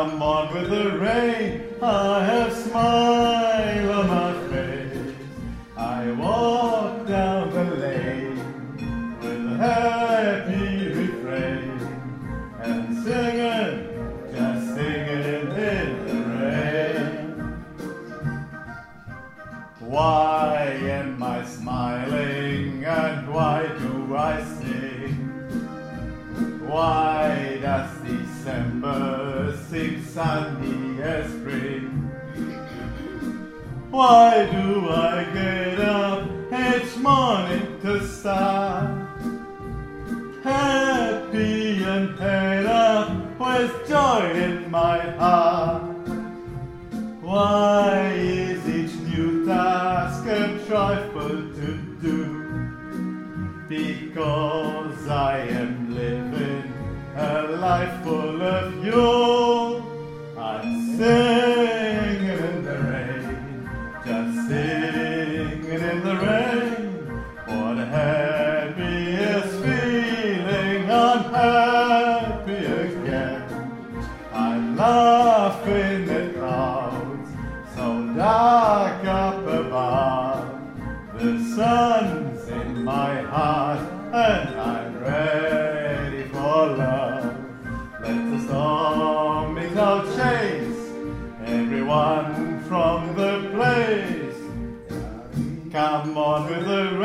Come on with the rain, I have smile on my face. I walk down the lane with a happy refrain and singing, just singing in the rain. Why am I smiling and why do I sing? Why does December seem sunny as spring? Why do I get up each morning to start happy and head up with joy in my heart? Why is each new task a trifle to do? Because I am living a life full of you. I'm singing in the rain, just singing in the rain. What a happiest feeling, I'm happy again. I'm laughing at clouds so dark up above. The sun's in my heart and I'm ready for love. Let the stormy cloud chase everyone from the place. Come on with the